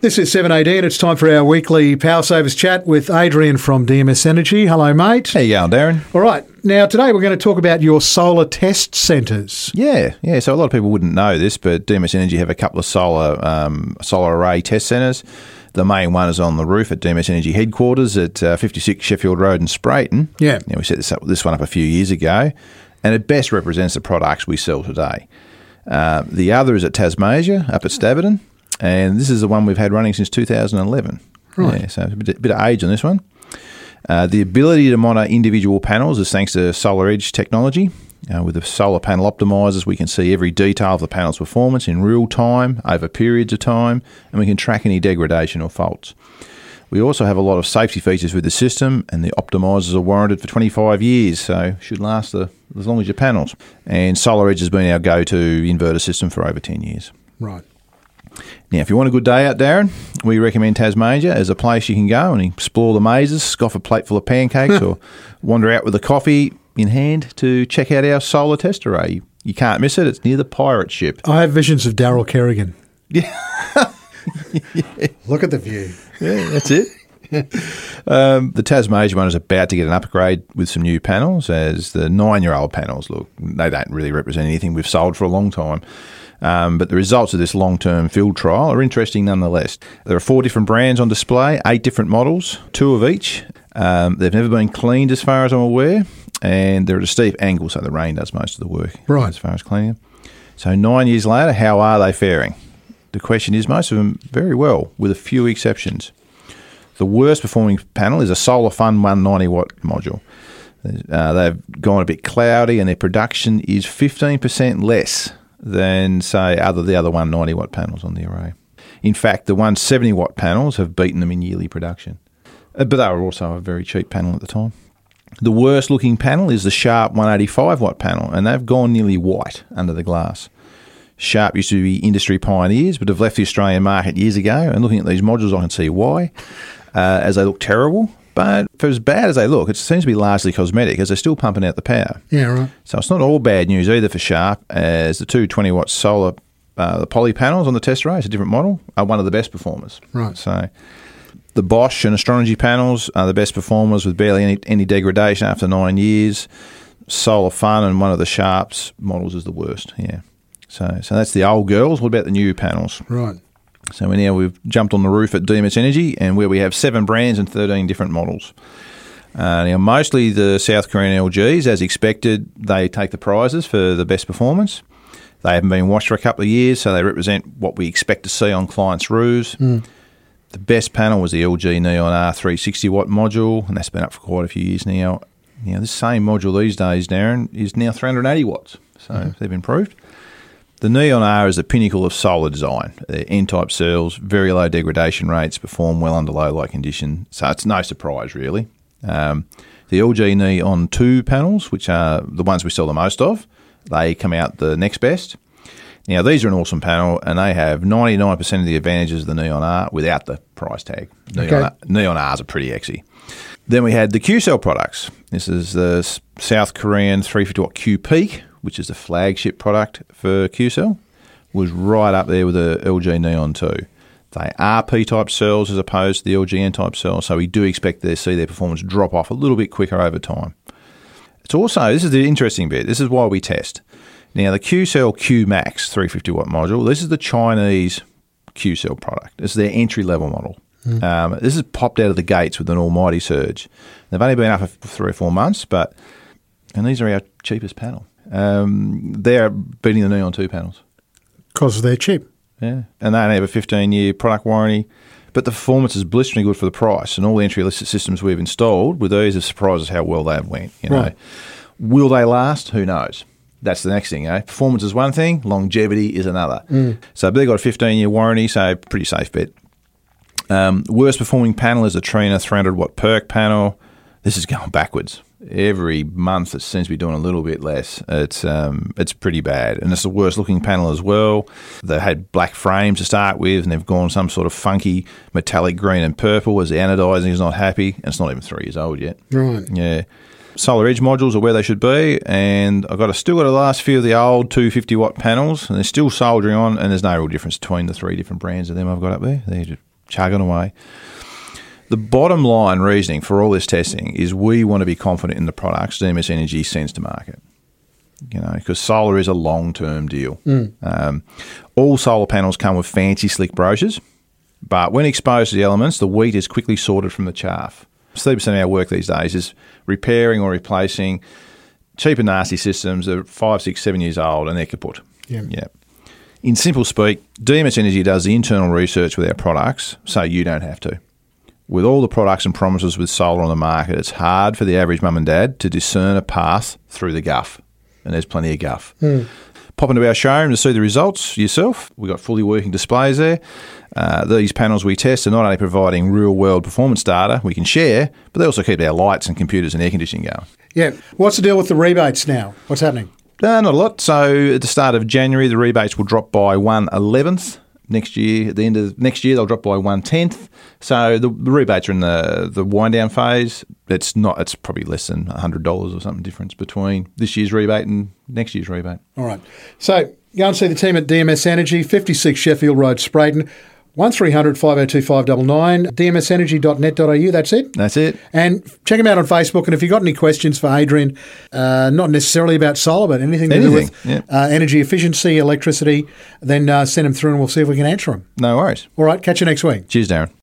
This is 7:18. It's time for our weekly Power Savers chat with Adrian from DMS Energy. Hello, mate. How you going, Darren? All right. Now, today we're going to talk about your solar test centres. Yeah. So a lot of people wouldn't know this, but DMS Energy have a couple of solar array test centres. The main one is on the roof at DMS Energy headquarters at 56 Sheffield Road in Sprayton. Yeah. We set this one up a few years ago, and it best represents the products we sell today. The other is at Tasmania, up at Staverton. And this is the one we've had running since 2011. Right. Yeah, so a bit of age on this one. The ability to monitor individual panels is thanks to Solar Edge technology. With the solar panel optimizers, we can see every detail of the panel's performance in real time, over periods of time, and we can track any degradation or faults. We also have a lot of safety features with the system, and the optimizers are warranted for 25 years, so should last as long as your panels. And Solar Edge has been our go-to inverter system for over 10 years. Right. Now, if you want a good day out, Darren, we recommend Tasmania as a place you can go and explore the mazes, scoff a plate full of pancakes, or wander out with a coffee in hand to check out our solar test array. You can't miss it. It's near the pirate ship. I have visions of Daryl Kerrigan. Yeah. Look at the view. Yeah, that's it. The Tasmania one is about to get an upgrade with some new panels, as the 9-year-old panels look. They don't really represent anything we've sold for a long time. But the results of this long-term field trial are interesting nonetheless. There are 4 different brands on display, 8 different models, 2 of each. They've never been cleaned as far as I'm aware, and they're at a steep angle, so the rain does most of the work as far as cleaning them. So 9 years later, how are they faring? The question is, most of them very well, with a few exceptions. The worst performing panel is a Solar Fun 190-watt module. They've gone a bit cloudy, and their production is 15% less than, say, the other 190-watt panels on the array. In fact, the 170-watt panels have beaten them in yearly production. But they were also a very cheap panel at the time. The worst-looking panel is the Sharp 185-watt panel, and they've gone nearly white under the glass. Sharp used to be industry pioneers, but have left the Australian market years ago, and looking at these modules, I can see why, as they look terrible. But for as bad as they look, it seems to be largely cosmetic, as they're still pumping out the power. Yeah, right. So it's not all bad news either for Sharp, as the 2 20-watt solar the poly panels on the test array, it's a different model, are one of the best performers. Right. So the Bosch and Astronergy panels are the best performers with barely any degradation after 9 years. Solar Fun and one of the Sharp's models is the worst, yeah. So that's the old girls. What about the new panels? Right. So we've jumped on the roof at DMS Energy, and where we have 7 brands and 13 different models. Now, mostly the South Korean LGs, as expected, they take the prizes for the best performance. They haven't been washed for a couple of years, so they represent what we expect to see on clients' roofs. The best panel was the LG Neon R 360-watt module, and that's been up for quite a few years now. This same module these days, Darren, is now 380 watts, so they've improved. The Neon R is the pinnacle of solar design. They're N-type cells, very low degradation rates, perform well under low light condition, so it's no surprise really. The LG Neon 2 panels, which are the ones we sell the most of, they come out the next best. Now, these are an awesome panel, and they have 99% of the advantages of the Neon R without the price tag. Neon Rs are pretty exy. Then we had the Q-Cell products. This is the South Korean 350-watt Q-Peak, which is the flagship product for Q-Cell, was right up there with the LG Neon 2. They are P-type cells as opposed to the LG N-type cells, so we do expect to see their performance drop off a little bit quicker over time. It's also, this is the interesting bit, this is why we test. Now, the Q-Cell Q-Max 350-watt module, this is the Chinese Q-Cell product. This is their entry-level model. This has popped out of the gates with an almighty surge. They've only been up for 3 or 4 months, and these are our cheapest panel. They're beating the Neon 2 panels. Because they're cheap. Yeah, and they only have a 15-year product warranty, but the performance is blisteringly good for the price, and all the entry-listed systems we've installed with these have surprised us how well they have went. Right. Will they last? Who knows? That's the next thing. Performance is one thing, longevity is another. So they've got a 15-year warranty, so pretty safe bet. Worst performing panel is the Trina 300-watt PERC panel. This is going backwards. Every month it seems to be doing a little bit less. It's pretty bad. And it's the worst looking panel as well. They had black frames to start with, and they've gone some sort of funky metallic green and purple as the anodizing is not happy. And it's not even 3 years old yet. Right. Yeah. Solar Edge modules are where they should be, and I've still got the last few of the old 250-watt panels, and they're still soldering on, and there's no real difference between the 3 different brands of them I've got up there. They're just chugging away. The bottom line reasoning for all this testing is we want to be confident in the products DMS Energy sends to market. Because solar is a long-term deal. All solar panels come with fancy, slick brochures, but when exposed to the elements, the wheat is quickly sorted from the chaff. 30% of our work these days is repairing or replacing cheap and nasty systems that are 5, 6, 7 years old and they're kaput. Yeah. In simple speak, DMS Energy does the internal research with our products, so you don't have to. With all the products and promises with solar on the market, it's hard for the average mum and dad to discern a path through the guff, and there's plenty of guff. Pop into our showroom to see the results yourself. We've got fully working displays there. These panels we test are not only providing real-world performance data we can share, but they also keep our lights and computers and air conditioning going. Yeah. What's the deal with the rebates now? What's happening? Not a lot. So at the start of January, the rebates will drop by 1/11th. Next year, at the end of next year, they'll drop by 1/10th. So the rebates are in the wind down phase. It's probably less than $100 or something difference between this year's rebate and next year's rebate. All right. So go and see the team at DMS Energy, 56 Sheffield Road, Sprayton. 1300 502 599, dmsenergy.net.au, that's it? That's it. And check him out on Facebook, and if you've got any questions for Adrian, not necessarily about solar, but anything to do with energy efficiency, electricity, then send them through and we'll see if we can answer them. No worries. All right, catch you next week. Cheers, Darren.